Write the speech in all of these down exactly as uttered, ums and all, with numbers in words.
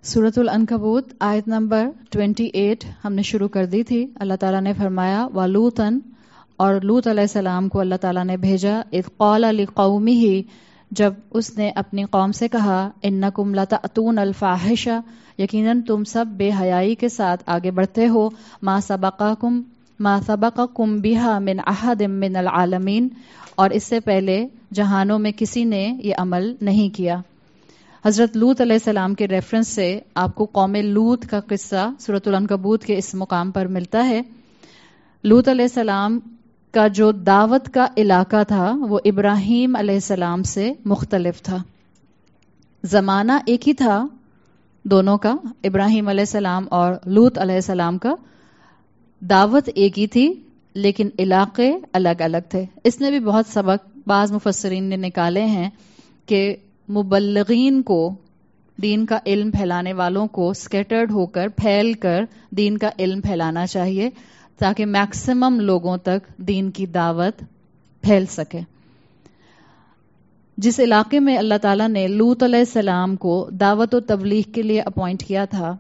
سورۃ العنکبوت آیت نمبر اٹھائیس ہم نے شروع کر دی تھی. اللہ تعالیٰ نے فرمایا وَلُوطًا، اور لوط علیہ السلام کو اللہ تعالیٰ نے بھیجا. اذ قال لقومہ، جب اس نے اپنی قوم سے کہا انکم لتأتون الفاحشہ، یقیناً تم سب بے حیائی کے ساتھ آگے بڑھتے ہو. ما سبقکم ما سبقکم بہا من احد من العالمین، اور اس سے پہلے جہانوں میں کسی نے یہ عمل نہیں کیا. حضرت لوط علیہ السلام کے ریفرنس سے آپ کو قوم لوط کا قصہ سورۃ العنکبوت کے اس مقام پر ملتا ہے. لوط علیہ السلام کا جو دعوت کا علاقہ تھا وہ ابراہیم علیہ السلام سے مختلف تھا. زمانہ ایک ہی تھا دونوں کا، ابراہیم علیہ السلام اور لوط علیہ السلام کا، دعوت ایک ہی تھی لیکن علاقے الگ الگ تھے. اس نے بھی بہت سبق بعض مفسرین نے نکالے ہیں کہ مبلغین کو، دین کا علم پھیلانے والوں کو سکیٹرڈ ہو کر پھیل کر دین کا علم پھیلانا چاہیے تاکہ میکسیمم لوگوں تک دین کی دعوت پھیل سکے. جس علاقے میں اللہ تعالیٰ نے لوط علیہ السلام کو دعوت و تبلیغ کے لیے اپوائنٹ کیا تھا،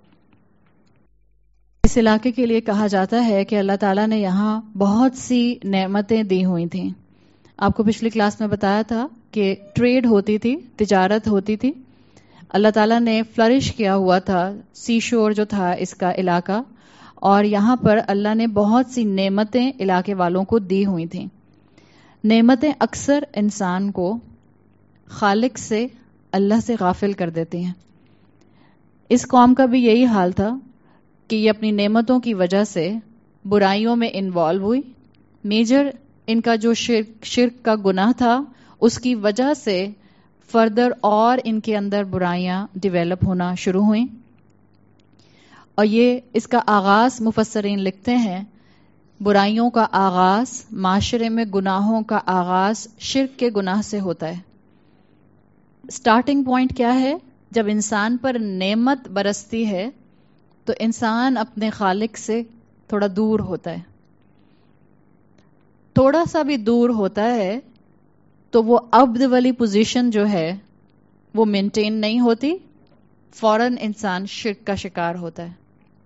اس علاقے کے لیے کہا جاتا ہے کہ اللہ تعالیٰ نے یہاں بہت سی نعمتیں دی ہوئی تھیں. آپ کو پچھلی کلاس میں بتایا تھا کہ ٹریڈ ہوتی تھی، تجارت ہوتی تھی. اللہ تعالیٰ نے فلرش کیا ہوا تھا سی شور جو تھا اس کا علاقہ، اور یہاں پر اللہ نے بہت سی نعمتیں علاقے والوں کو دی ہوئی تھیں. نعمتیں اکثر انسان کو خالق سے، اللہ سے غافل کر دیتی ہیں. اس قوم کا بھی یہی حال تھا کہ یہ اپنی نعمتوں کی وجہ سے برائیوں میں انوالو ہوئی. میجر ان کا جو شرک شرک کا گناہ تھا اس کی وجہ سے فردر اور ان کے اندر برائیاں ڈیویلپ ہونا شروع ہوئیں. اور یہ اس کا آغاز مفسرین لکھتے ہیں، برائیوں کا آغاز، معاشرے میں گناہوں کا آغاز شرک کے گناہ سے ہوتا ہے. سٹارٹنگ پوائنٹ کیا ہے؟ جب انسان پر نعمت برستی ہے تو انسان اپنے خالق سے تھوڑا دور ہوتا ہے. تھوڑا سا بھی دور ہوتا ہے تو وہ عبد والی پوزیشن جو ہے وہ مینٹین نہیں ہوتی، فوراً انسان شرک کا شکار ہوتا ہے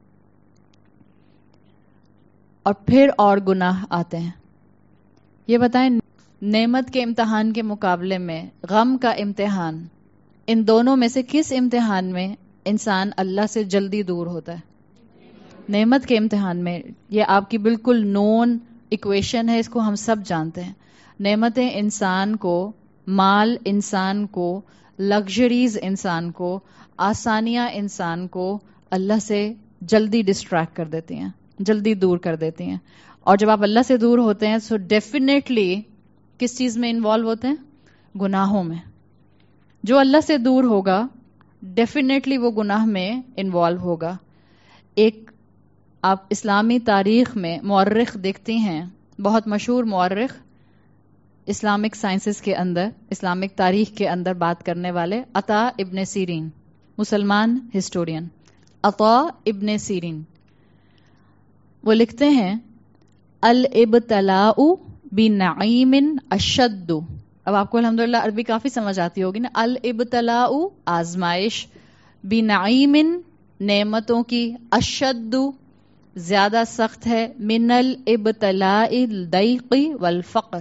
اور پھر اور گناہ آتے ہیں. یہ بتائیں، نعمت کے امتحان کے مقابلے میں غم کا امتحان، ان دونوں میں سے کس امتحان میں انسان اللہ سے جلدی دور ہوتا ہے؟ نعمت کے امتحان میں. یہ آپ کی بالکل نون ایکویشن ہے، اس کو ہم سب جانتے ہیں. نعمتیں انسان کو، مال انسان کو، لگژریز انسان کو، آسانیاں انسان کو اللہ سے جلدی ڈسٹریکٹ کر دیتی ہیں، جلدی دور کر دیتی ہیں. اور جب آپ اللہ سے دور ہوتے ہیں تو ڈیفینیٹلی کس چیز میں انوالو ہوتے ہیں؟ گناہوں میں. جو اللہ سے دور ہوگا ڈیفینیٹلی وہ گناہ میں انوالو ہوگا. ایک آپ اسلامی تاریخ میں مورخ دیکھتی ہیں، بہت مشہور مورخ اسلامک سائنسز کے اندر، اسلامک تاریخ کے اندر بات کرنے والے، عطا ابن سیرین، مسلمان ہسٹورین عطا ابن سیرین. وہ لکھتے ہیں الابتلاء بنعیم اشد. اب آپ کو الحمدللہ عربی کافی سمجھ آتی ہوگی نا. الابتلاء آزمائش، بنعیم نعمتوں کی، اشد زیادہ سخت ہے، من الابتلاء الضیق والفقر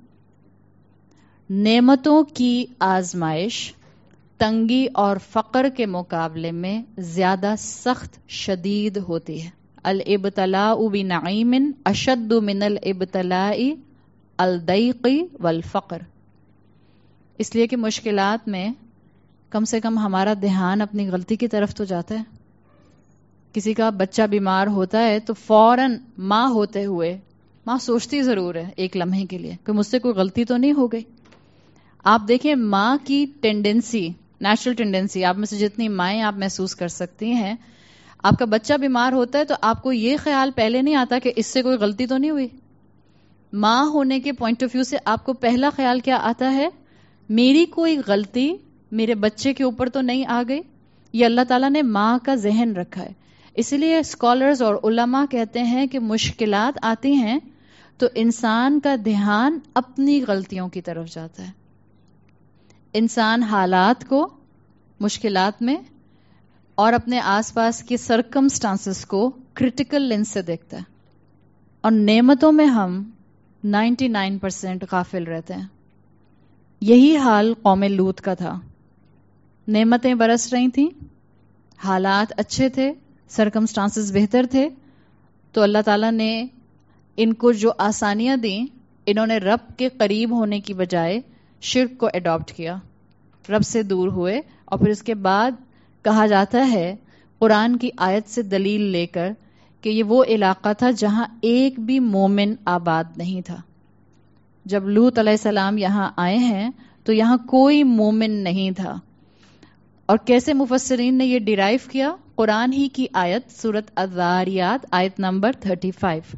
نعمتوں کی آزمائش تنگی اور فقر کے مقابلے میں زیادہ سخت، شدید ہوتی ہے. الابتلاء بنعیم اشد من الابتلاء الضیق والفقر. اس لیے کہ مشکلات میں کم سے کم ہمارا دھیان اپنی غلطی کی طرف تو جاتا ہے. کسی کا بچہ بیمار ہوتا ہے تو فوراً ماں ہوتے ہوئے ماں سوچتی ضرور ہے ایک لمحے کے لیے کہ مجھ سے کوئی غلطی تو نہیں ہو گئی. آپ دیکھیں ماں کی ٹینڈنسی، نیچرل ٹینڈنسی، آپ میں سے جتنی مائیں آپ محسوس کر سکتی ہیں، آپ کا بچہ بیمار ہوتا ہے تو آپ کو یہ خیال پہلے نہیں آتا کہ اس سے کوئی غلطی تو نہیں ہوئی. ماں ہونے کے پوائنٹ آف ویو سے آپ کو پہلا خیال کیا آتا ہے؟ میری کوئی غلطی میرے بچے کے اوپر تو نہیں آ گئی. یہ اللہ تعالیٰ نے ماں کا ذہن رکھا ہے. اسی لیے اسکالرز اور علماء کہتے ہیں کہ مشکلات آتی ہیں تو انسان کا دھیان اپنی غلطیوں کی طرف جاتا ہے. انسان حالات کو، مشکلات میں اور اپنے آس پاس کی سرکمسٹانسز کو کرٹیکل لینس سے دیکھتا ہے، اور نعمتوں میں ہم نائنٹی نائن پرسینٹ غافل رہتے ہیں. یہی حال قوم لوط کا تھا. نعمتیں برس رہی تھیں، حالات اچھے تھے، سرکمسٹانسز بہتر تھے، تو اللہ تعالیٰ نے ان کو جو آسانیاں دیں، انہوں نے رب کے قریب ہونے کی بجائے شرک کو اڈاپٹ کیا، رب سے دور ہوئے. اور پھر اس کے بعد کہا جاتا ہے قرآن کی آیت سے دلیل لے کر کہ یہ وہ علاقہ تھا جہاں ایک بھی مومن آباد نہیں تھا. جب لوط علیہ السلام یہاں آئے ہیں تو یہاں کوئی مومن نہیں تھا. اور کیسے مفسرین نے یہ ڈیرائیو کیا؟ قرآن ہی کی آیت سورت الذاریات آیت نمبر پینتیس،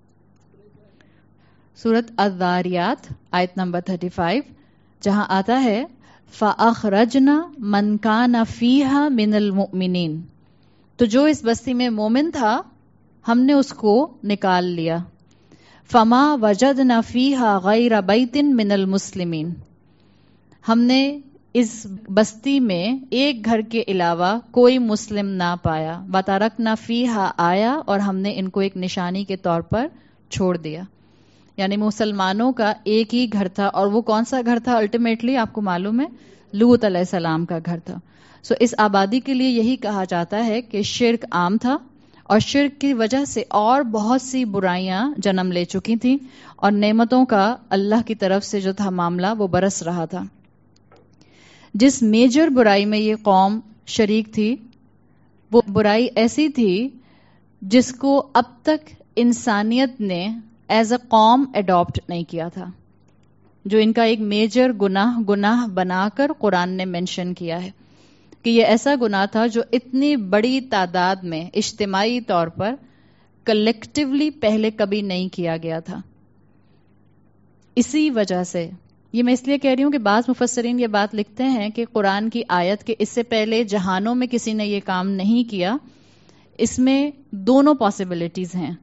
سورت الذاریات آیت نمبر پینتیس، جہاں آتا ہے فَأَخْرَجْنَا مَنْ كَانَ فِيهَا مِنَ الْمُؤْمِنِينَ، تو جو اس بستی میں مومن تھا ہم نے اس کو نکال لیا. فَمَا وَجَدْنَا فِيهَا غَيْرَ بَيْتٍ مِنَ الْمُسْلِمِينَ، ہم نے اس بستی میں ایک گھر کے علاوہ کوئی مسلم نہ پایا. وَتَرَكْنَا فِيهَا آیا، اور ہم نے ان کو ایک نشانی کے طور پر چھوڑ دیا. یعنی مسلمانوں کا ایک ہی گھر تھا، اور وہ کون سا گھر تھا الٹیمیٹلی آپ کو معلوم ہے؟ لوط علیہ السلام کا گھر تھا. سو so, اس آبادی کے لیے یہی کہا جاتا ہے کہ شرک عام تھا، اور شرک کی وجہ سے اور بہت سی برائیاں جنم لے چکی تھیں، اور نعمتوں کا اللہ کی طرف سے جو تھا معاملہ وہ برس رہا تھا. جس میجر برائی میں یہ قوم شریک تھی وہ برائی ایسی تھی جس کو اب تک انسانیت نے ایز اے قوم اڈاپٹ نہیں کیا تھا، جو ان کا ایک میجر گناہ گناہ بنا کر قرآن نے مینشن کیا ہے کہ یہ ایسا گناہ تھا جو اتنی بڑی تعداد میں اجتماعی طور پر کلیکٹیولی پہلے کبھی نہیں کیا گیا تھا. اسی وجہ سے یہ میں اس لیے کہہ رہی ہوں کہ بعض مفسرین یہ بات لکھتے ہیں کہ قرآن کی آیت کے اس سے پہلے جہانوں میں کسی نے یہ کام نہیں کیا. اس میں دونوں پاسبلٹیز ہیں.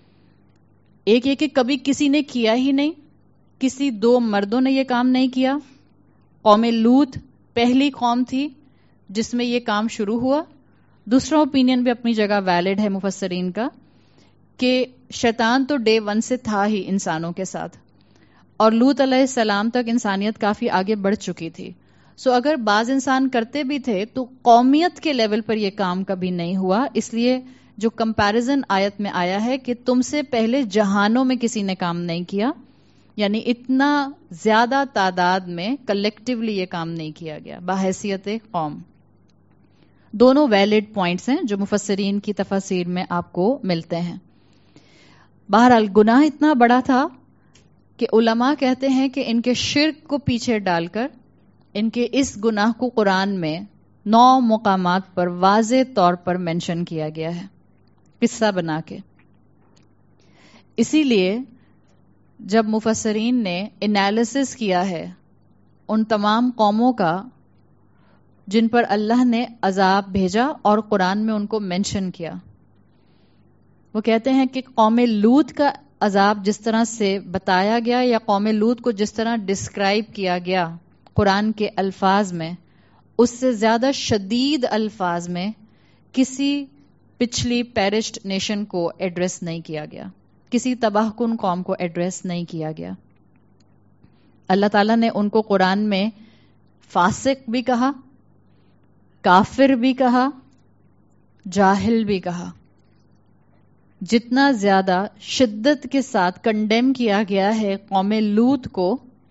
ایک یہ کہ کبھی کسی نے کیا ہی نہیں، کسی دو مردوں نے یہ کام نہیں کیا. قوم لوط پہلی قوم تھی جس میں یہ کام شروع ہوا. دوسرا اوپینین بھی اپنی جگہ ویلڈ ہے مفسرین کا کہ شیطان تو ڈے ون سے تھا ہی انسانوں کے ساتھ، اور لوط علیہ السلام تک انسانیت کافی آگے بڑھ چکی تھی. سو so اگر بعض انسان کرتے بھی تھے تو قومیت کے لیول پر یہ کام کبھی نہیں ہوا. اس لیے جو کمپیریزن آیت میں آیا ہے کہ تم سے پہلے جہانوں میں کسی نے کام نہیں کیا، یعنی اتنا زیادہ تعداد میں کلیکٹیولی یہ کام نہیں کیا گیا بحیثیت قوم. دونوں ویلڈ پوائنٹس ہیں جو مفسرین کی تفاسیر میں آپ کو ملتے ہیں. بہرحال گناہ اتنا بڑا تھا کہ علماء کہتے ہیں کہ ان کے شرک کو پیچھے ڈال کر ان کے اس گناہ کو قرآن میں نو مقامات پر واضح طور پر مینشن کیا گیا ہے قصہ بنا کے. اسی لیے جب مفسرین نے انالیسس کیا ہے ان تمام قوموں کا جن پر اللہ نے عذاب بھیجا اور قرآن میں ان کو مینشن کیا، وہ کہتے ہیں کہ قوم لوط کا عذاب جس طرح سے بتایا گیا یا قوم لوط کو جس طرح ڈسکرائب کیا گیا قرآن کے الفاظ میں، اس سے زیادہ شدید الفاظ میں کسی پچھلی پیرشڈ نیشن کو ایڈریس نہیں کیا گیا، کسی تباہ کن قوم کو ایڈریس نہیں کیا گیا. اللہ تعالیٰ نے ان کو قرآن میں فاسق بھی کہا، کافر بھی کہا، جاہل بھی کہا. جتنا زیادہ شدت کے ساتھ کنڈیم کیا گیا ہے قوم لوط کو،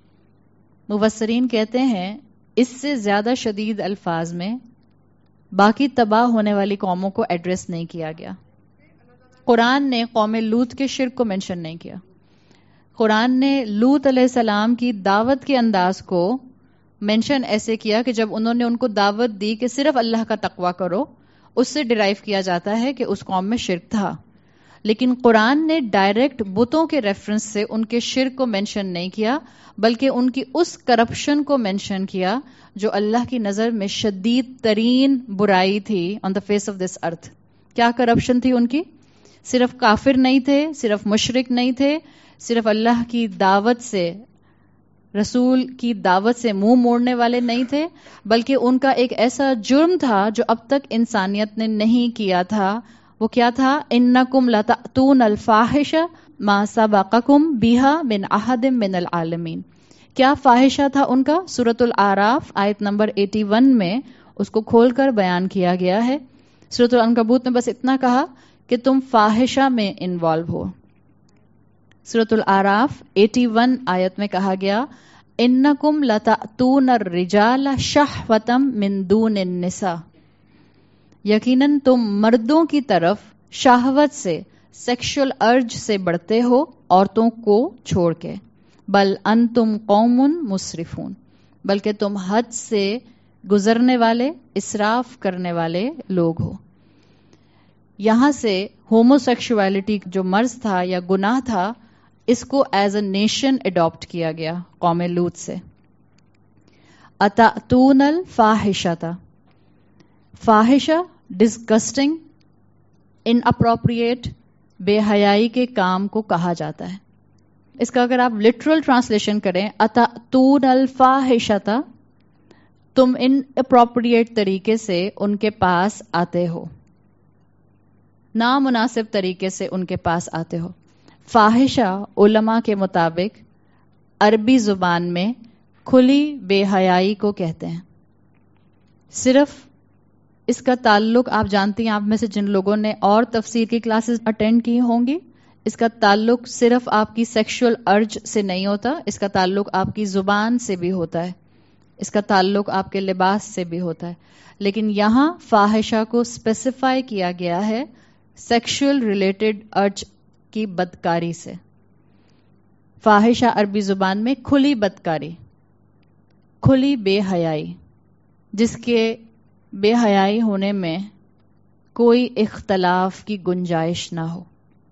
مفسرین کہتے ہیں اس سے زیادہ شدید الفاظ میں باقی تباہ ہونے والی قوموں کو ایڈریس نہیں کیا گیا. قرآن نے قوم لوط کے شرک کو مینشن نہیں کیا. قرآن نے لوط علیہ السلام کی دعوت کے انداز کو مینشن ایسے کیا کہ جب انہوں نے ان کو دعوت دی کہ صرف اللہ کا تقوی کرو، اس سے ڈرائیو کیا جاتا ہے کہ اس قوم میں شرک تھا. لیکن قرآن نے ڈائریکٹ بتوں کے ریفرنس سے ان کے شرک کو مینشن نہیں کیا، بلکہ ان کی اس کرپشن کو مینشن کیا جو اللہ کی نظر میں شدید ترین برائی تھی آن دا فیس آف دس ارتھ. کیا کرپشن تھی ان کی؟ صرف کافر نہیں تھے، صرف مشرک نہیں تھے، صرف اللہ کی دعوت سے رسول کی دعوت سے منہ موڑنے والے نہیں تھے، بلکہ ان کا ایک ایسا جرم تھا جو اب تک انسانیت نے نہیں کیا تھا. وہ کیا تھا؟ انکم لتأتون الفاحش ما سبقکم بہا من احد من العالمین. کیا فاحشہ تھا ان کا؟ سورۃ الاعراف آیت نمبر اکیاسی میں اس کو کھول کر بیان کیا گیا ہے. سورۃ العنکبوت میں بس اتنا کہا کہ تم فاحشہ میں انوالو ہو. سورۃ الاعراف اکیاسی آیت میں کہا گیا انکم لتأتون الرجال شہوۃ من دون النساء. یقیناً تم مردوں کی طرف شہوت سے، سیکشل ارج سے بڑھتے ہو عورتوں کو چھوڑ کے. بل انتم قوم مسرفون، بلکہ تم حد سے گزرنے والے، اسراف کرنے والے لوگ ہو. یہاں سے ہومو سیکشوالٹی جو مرض تھا یا گناہ تھا، اس کو ایز اے نیشن اڈاپٹ کیا گیا قوم لوط سے. اتأتون الفاحشۃ، فاحشہ ڈسگسٹنگ، ان اپروپریٹ، بے حیائی کے کام کو کہا جاتا ہے. اس کا اگر آپ لٹرل ٹرانسلیشن کریں، اتأتون الفاحشۃ، تم ان اپروپریٹ طریقے سے ان کے پاس آتے ہو، نامناسب طریقے سے ان کے پاس آتے ہو. فاحشہ علماء کے مطابق عربی زبان میں کھلی بے حیائی کو کہتے ہیں. صرف اس کا تعلق آپ جانتی ہیں، آپ میں سے جن لوگوں نے اور تفسیر کی کلاسز اٹینڈ کی ہوں گی، اس کا تعلق صرف آپ کی سیکشل ارج سے نہیں ہوتا، اس کا تعلق آپ کی زبان سے بھی ہوتا ہے، اس کا تعلق آپ کے لباس سے بھی ہوتا ہے. لیکن یہاں فاحشہ کو اسپیسیفائی کیا گیا ہے سیکشل ریلیٹڈ ارج کی بدکاری سے. فاحشہ عربی زبان میں کھلی بدکاری، کھلی بے حیائی، جس کے بے حیائی ہونے میں کوئی اختلاف کی گنجائش نہ ہو.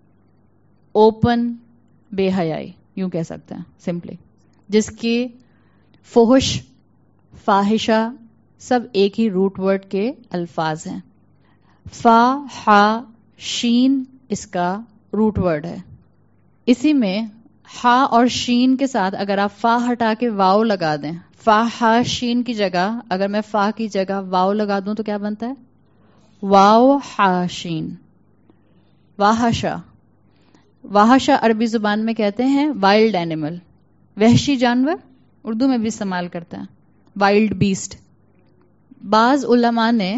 اوپن بے حیائی یوں کہہ سکتے ہیں سمپلی، جس کی فحش، فاحشہ سب ایک ہی روٹ ورڈ کے الفاظ ہیں. فا، ہا، شین اس کا روٹ ورڈ ہے. اسی میں ہا اور شین کے ساتھ اگر آپ فا ہٹا کے واؤ لگا دیں، فا ہا شین کی جگہ اگر میں فا کی جگہ واؤ لگا دوں تو کیا بنتا ہے؟ واؤ ہا شین. واہشا، واہشا عربی زبان میں کہتے ہیں وائلڈ اینیمل، وحشی جانور، اردو میں بھی استعمال کرتے ہیں وائلڈ بیسٹ. بعض علماء نے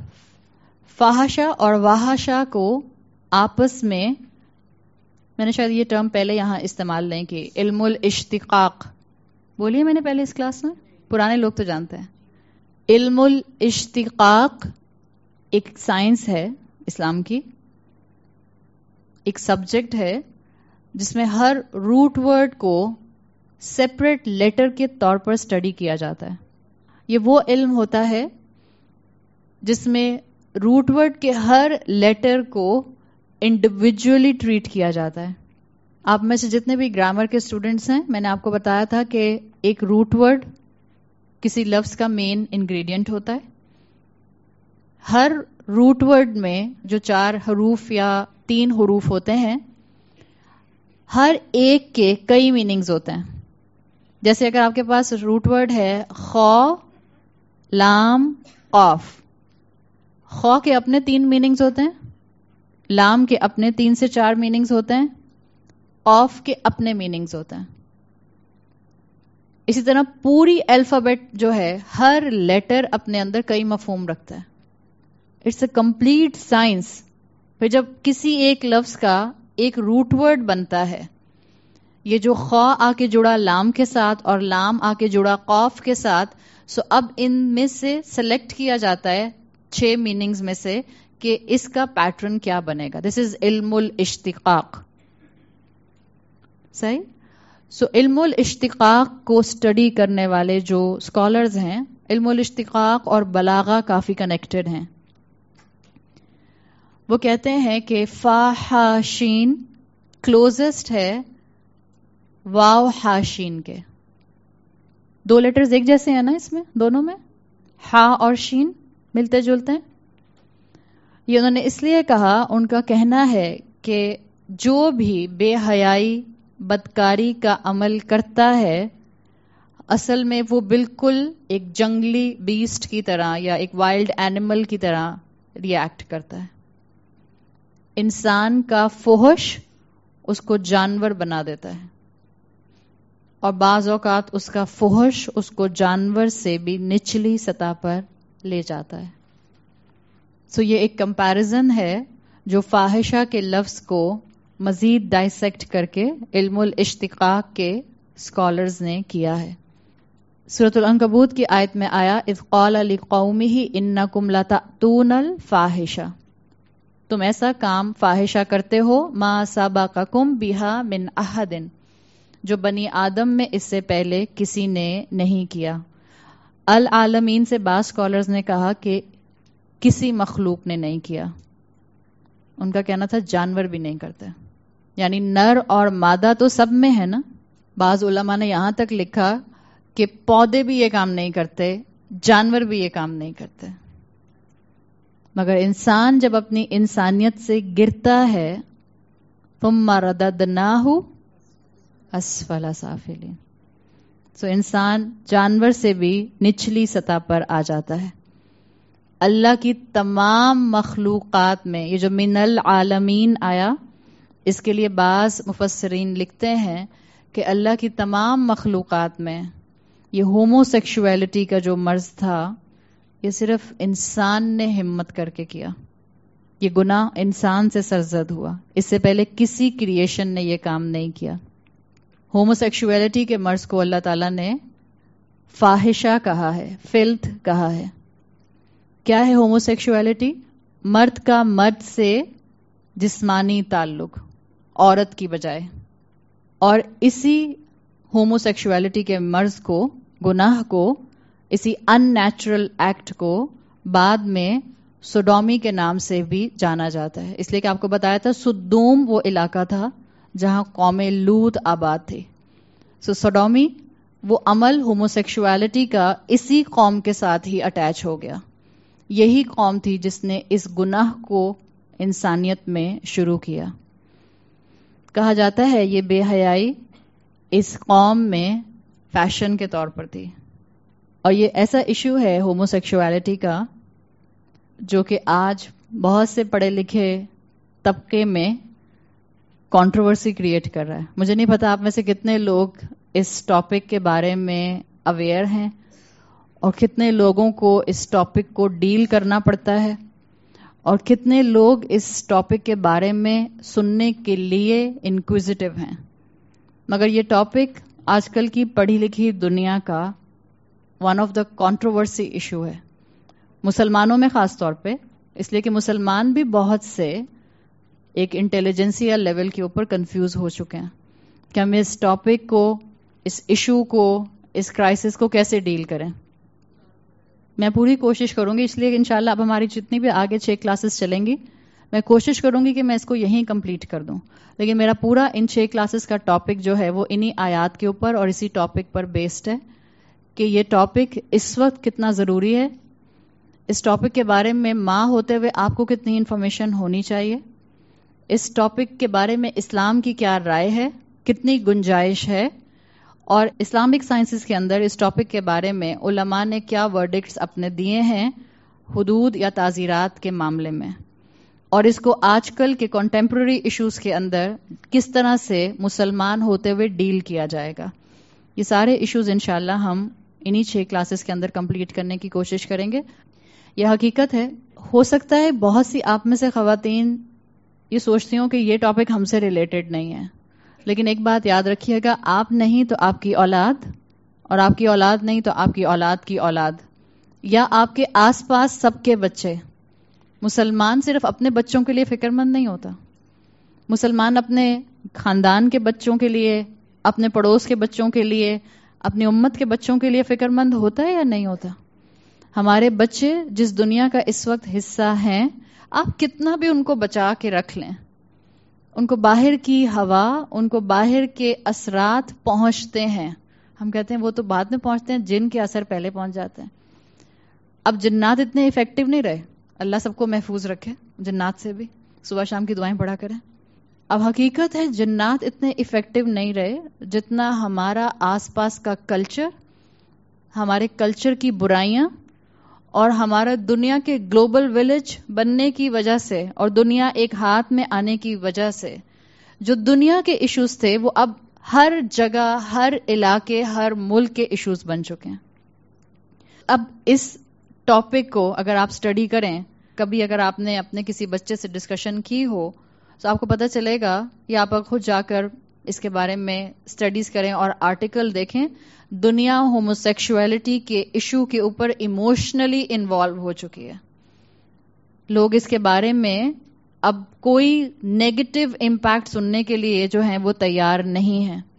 فاحشہ اور واہشا کو آپس میں، میں نے شاید یہ ٹرم پہلے یہاں استعمال نہیں کی، علم الاشتقاق بولیے میں نے پہلے اس کلاس میں، پرانے لوگ تو جانتے ہیں. علم الاشتقاق ایک سائنس ہے اسلام کی، ایک سبجیکٹ ہے جس میں ہر روٹ ورڈ کو سیپریٹ لیٹر کے طور پر اسٹڈی کیا جاتا ہے. یہ وہ علم ہوتا ہے جس میں روٹ ورڈ کے ہر لیٹر کو انڈیویجولی ٹریٹ کیا جاتا ہے. آپ میں سے جتنے بھی گرامر کے اسٹوڈنٹس ہیں، میں نے آپ کو بتایا تھا کہ ایک روٹ ورڈ کسی لفظ کا مین انگریڈینٹ ہوتا ہے. ہر روٹ ورڈ میں جو چار حروف یا تین حروف ہوتے ہیں، ہر ایک کے کئی میننگز ہوتے ہیں. جیسے اگر آپ کے پاس روٹ ورڈ ہے خا، لام، قاف، خا کے اپنے تین میننگز ہوتے ہیں، لام کے اپنے تین سے چار میننگز ہوتے ہیں، قاف کے اپنے میننگز ہوتے ہیں. اسی طرح پوری الفابیٹ جو ہے، ہر لیٹر اپنے اندر کئی مفہوم رکھتا ہے. It's a complete science. پھر جب کسی ایک لفظ کا ایک روٹ ورڈ بنتا ہے، یہ جو خا آ کے جڑا لام کے ساتھ اور لام آ کے جڑا قاف کے ساتھ، سو اب ان میں سے سلیکٹ کیا جاتا ہے چھ میننگز میں سے کہ اس کا پیٹرن کیا بنے گا. دس از علم الاشتقاق. صحیح. سو علم الاشتقاق کو اسٹڈی کرنے والے جو اسکالرز ہیں، علم الاشتقاق اور بلاغہ کافی کنیکٹڈ ہیں. وہ کہتے ہیں کہ فا ہا شین کلوزسٹ ہے واو ہا شین کے. دو لیٹرز ایک جیسے ہیں نا اس میں، دونوں میں ہا اور شین ملتے جلتے ہیں. یہ انہوں نے اس لیے کہا، ان کا کہنا ہے کہ جو بھی بے حیائی، بدکاری کا عمل کرتا ہے، اصل میں وہ بالکل ایک جنگلی بیسٹ کی طرح یا ایک وائلڈ اینیمل کی طرح ری ایکٹ کرتا ہے. انسان کا فحش اس کو جانور بنا دیتا ہے، اور بعض اوقات اس کا فحش اس کو جانور سے بھی نچلی سطح پر لے جاتا ہے. سو so یہ ایک کمپیرزن ہے جو فاحشہ کے لفظ کو مزید ڈائسیکٹ کر کے علم الاشتقاق کے اسکالرز نے کیا ہے. سورۃ العنکبوت کی آیت میں آیا اذ قال لقومہ انکم لتأتون الفاحشہ، تم ایسا کام فاحشہ کرتے ہو ما سبقکم بہا من احد، جو بنی آدم میں اس سے پہلے کسی نے نہیں کیا. العالمین سے بعض اسکالرز نے کہا کہ کسی مخلوق نے نہیں کیا. ان کا کہنا تھا جانور بھی نہیں کرتے، یعنی نر اور مادہ تو سب میں ہے نا. بعض علماء نے یہاں تک لکھا کہ پودے بھی یہ کام نہیں کرتے، جانور بھی یہ کام نہیں کرتے، مگر انسان جب اپنی انسانیت سے گرتا ہے ثم رددناہ اسفل سافلین، سو انسان جانور سے بھی نچلی سطح پر آ جاتا ہے. اللہ کی تمام مخلوقات میں یہ جو من العالمین آیا، اس کے لیے بعض مفسرین لکھتے ہیں کہ اللہ کی تمام مخلوقات میں یہ ہومو سیکشولیٹی کا جو مرض تھا یہ صرف انسان نے ہمت کر کے کیا. یہ گناہ انسان سے سرزد ہوا، اس سے پہلے کسی کریشن نے یہ کام نہیں کیا. ہومو سیکشولیٹی کے مرض کو اللہ تعالیٰ نے فاحشہ کہا ہے، فلتھ کہا ہے. کیا ہے ہومو سیکشولیٹی؟ مرد کا مرد سے جسمانی تعلق عورت کی بجائے. اور اسی ہومو سیکشولیٹی کے مرض کو، گناہ کو، اسی ان نیچرل ایکٹ کو بعد میں سوڈومی کے نام سے بھی جانا جاتا ہے. اس لیے کہ آپ کو بتایا تھا سدوم وہ علاقہ تھا جہاں قوم لوط آباد تھی. سو سوڈومی وہ عمل ہومو سیکشولیٹی کا اسی قوم کے ساتھ ہی اٹیچ ہو گیا. یہی قوم تھی جس نے اس گناہ کو انسانیت میں شروع کیا. کہا جاتا ہے یہ بے حیائی اس قوم میں فیشن کے طور پر تھی. اور یہ ایسا ایشو ہے ہومو سیکشولیٹی کا جو کہ آج بہت سے پڑھے لکھے طبقے میں کنٹروورسی کریٹ کر رہا ہے. مجھے نہیں پتا آپ میں سے کتنے لوگ اس ٹاپک کے بارے میں اویئر ہیں اور کتنے لوگوں کو اس ٹاپک کو ڈیل کرنا پڑتا ہے اور کتنے لوگ اس ٹاپک کے بارے میں سننے کے لیے انکویزیٹو ہیں. مگر یہ ٹاپک آج کل کی پڑھی لکھی دنیا کا one of the controversy issue ہے، مسلمانوں میں خاص طور پہ، اس لیے کہ مسلمان بھی بہت سے ایک انٹیلیجنسیا لیول کے اوپر کنفیوز ہو چکے ہیں کہ ہم اس ٹاپک کو، اس ایشو کو، اس کرائسس کو کیسے ڈیل کریں. میں پوری کوشش کروں گی، اس لیے انشاءاللہ اب ہماری جتنی بھی آگے چھ کلاسز چلیں گی میں کوشش کروں گی کہ میں اس کو یہیں کمپلیٹ کر دوں. لیکن میرا پورا ان چھ کلاسز کا ٹاپک جو ہے وہ انہی آیات کے اوپر اور اسی ٹاپک پر بیسڈ ہے کہ یہ ٹاپک اس وقت کتنا ضروری ہے. اس ٹاپک کے بارے میں ماں ہوتے ہوئے آپ کو کتنی انفارمیشن ہونی چاہیے، اس ٹاپک کے بارے میں اسلام کی کیا رائے ہے، کتنی گنجائش ہے، اور اسلامک سائنسز کے اندر اس ٹاپک کے بارے میں علماء نے کیا ورڈکٹس اپنے دیے ہیں حدود یا تعزیرات کے معاملے میں، اور اس کو آج کل کے کنٹمپرری ایشوز کے اندر کس طرح سے مسلمان ہوتے ہوئے ڈیل کیا جائے گا. یہ سارے ایشوز انشاءاللہ ہم انہی چھ کلاسز کے اندر کمپلیٹ کرنے کی کوشش کریں گے. یہ حقیقت ہے، ہو سکتا ہے بہت سی آپ میں سے خواتین یہ سوچتی ہوں کہ یہ ٹاپک ہم سے ریلیٹڈ نہیں ہے، لیکن ایک بات یاد رکھیے گا، آپ نہیں تو آپ کی اولاد، اور آپ کی اولاد نہیں تو آپ کی اولاد کی اولاد، یا آپ کے آس پاس سب کے بچے. مسلمان صرف اپنے بچوں کے لیے فکر مند نہیں ہوتا، مسلمان اپنے خاندان کے بچوں کے لیے، اپنے پڑوس کے بچوں کے لیے، اپنی امت کے بچوں کے لیے فکر مند ہوتا ہے یا نہیں ہوتا. ہمارے بچے جس دنیا کا اس وقت حصہ ہیں، آپ کتنا بھی ان کو بچا کے رکھ لیں، ان کو باہر کی ہوا، ان کو باہر کے اثرات پہنچتے ہیں. ہم کہتے ہیں وہ تو بعد میں پہنچتے ہیں، جن کے اثر پہلے پہنچ جاتے ہیں. اب جنات اتنے افیکٹو نہیں رہے، اللہ سب کو محفوظ رکھے جنات سے بھی، صبح شام کی دعائیں پڑھا کریں. اب حقیقت ہے جنات اتنے افیکٹو نہیں رہے جتنا ہمارا آس پاس کا کلچر ہمارے کلچر کی برائیاں اور ہمارا دنیا کے گلوبل ولیج بننے کی وجہ سے اور دنیا ایک ہاتھ میں آنے کی وجہ سے جو دنیا کے ایشوز تھے وہ اب ہر جگہ، ہر علاقے، ہر ملک کے ایشوز بن چکے ہیں. اب اس ٹاپک کو اگر آپ سٹڈی کریں، کبھی اگر آپ نے اپنے کسی بچے سے ڈسکشن کی ہو تو آپ کو پتہ چلے گا یا آپ خود جا کر اس کے بارے میں سٹڈیز کریں اور آرٹیکل دیکھیں. دنیا ہوموسیکشولیٹی کے ایشو کے اوپر ایموشنلی انوالو ہو چکی ہے. لوگ اس کے بارے میں اب کوئی نیگیٹو امپیکٹ سننے کے لیے جو ہیں وہ تیار نہیں ہیں.